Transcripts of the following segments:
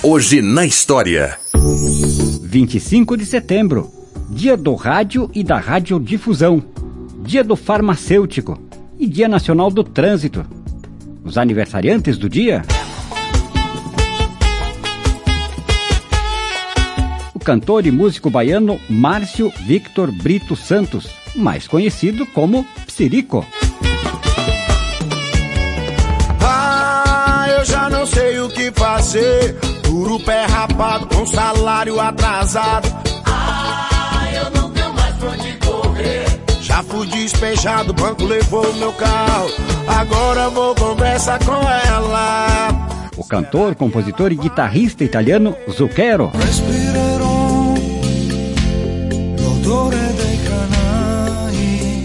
Hoje na história. 25 de setembro, Dia do Rádio e da Radiodifusão, Dia do Farmacêutico e Dia Nacional do Trânsito. Os aniversariantes do dia: o cantor e músico baiano Márcio Victor Brito Santos, mais conhecido como Psirico. Eu já não sei o que fazer, duro pé rapado com salário atrasado. Eu não tenho mais pra onde correr. Já fui despejado, o banco levou o meu carro, agora vou conversar com ela. O cantor, compositor e guitarrista italiano Zucchero. Respirerò l'odore dei canali,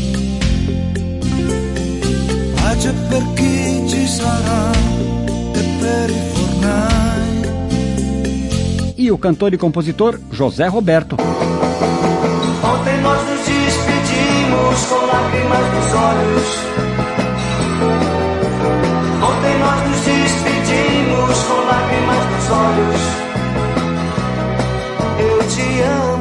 pace per chi ci sarà e per i fornai. E o cantor e compositor José Roberto. Ontem nós nos despedimos com lágrimas nos olhos. Ontem nós nos despedimos com lágrimas nos olhos. Eu te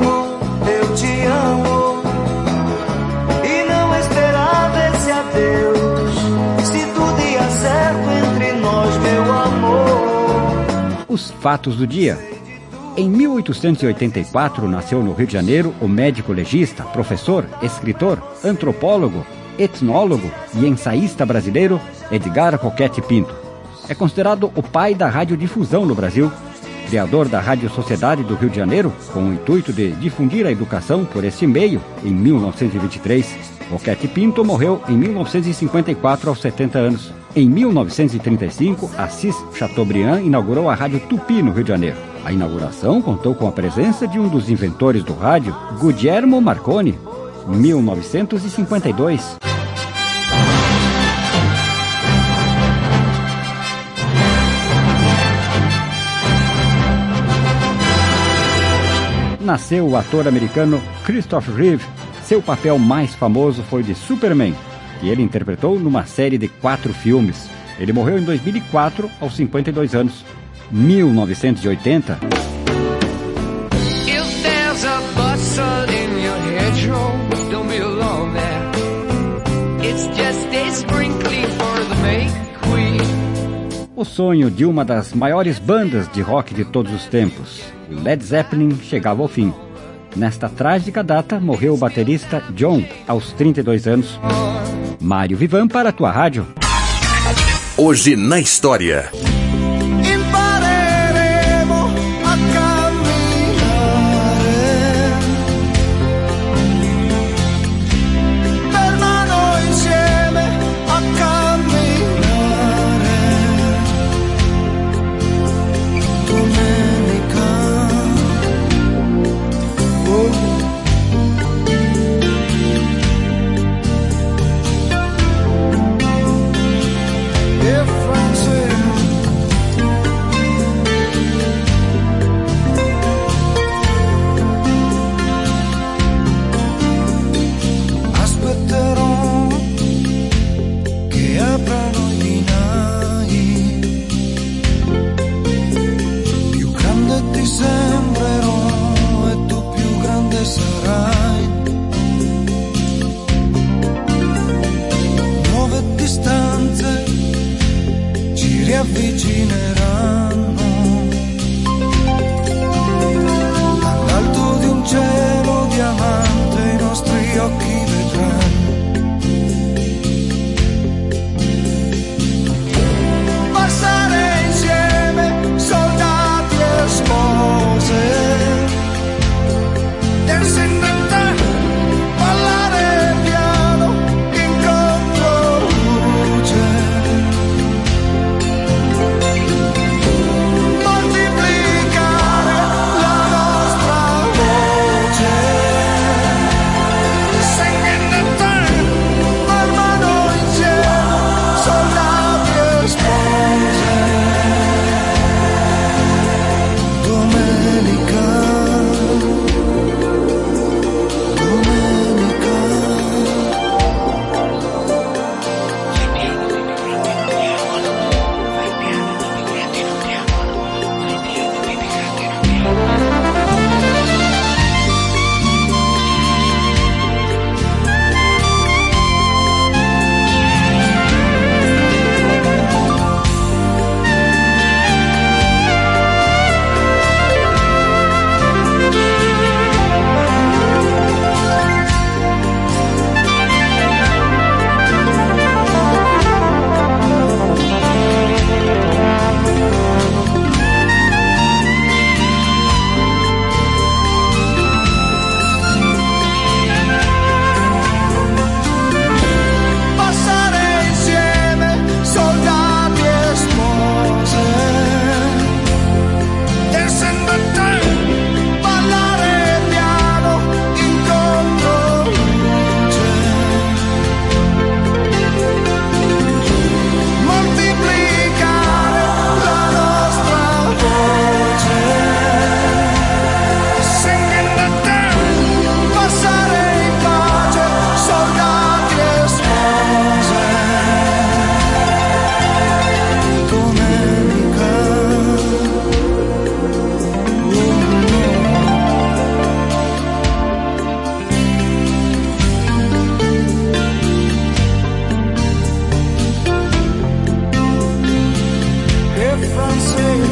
amo, e não esperava esse adeus. Se tudo ia certo entre nós, meu amor. Os fatos do dia. Em 1884, nasceu no Rio de Janeiro o médico legista, professor, escritor, antropólogo, etnólogo e ensaísta brasileiro Edgar Roquette Pinto. É considerado o pai da radiodifusão no Brasil, criador da Rádio Sociedade do Rio de Janeiro, com o intuito de difundir a educação por esse meio, em 1923. Roquette Pinto morreu em 1954 aos 70 anos. Em 1935, Assis Chateaubriand inaugurou a Rádio Tupi, no Rio de Janeiro. A inauguração contou com a presença de um dos inventores do rádio, Guglielmo Marconi. 1952. Nasceu o ator americano Christopher Reeve. Seu papel mais famoso foi de Superman, que ele interpretou numa série de 4 filmes. Ele morreu em 2004, aos 52 anos. 1980. If there's a bustle in your hedgerow, don't be alone there. It's just a sprinkling for the May Queen. O sonho de uma das maiores bandas de rock de todos os tempos, o Led Zeppelin, chegava ao fim. Nesta trágica data, morreu o baterista John, aos 32 anos. Mário Vivan para a tua rádio. Hoje na história. francês.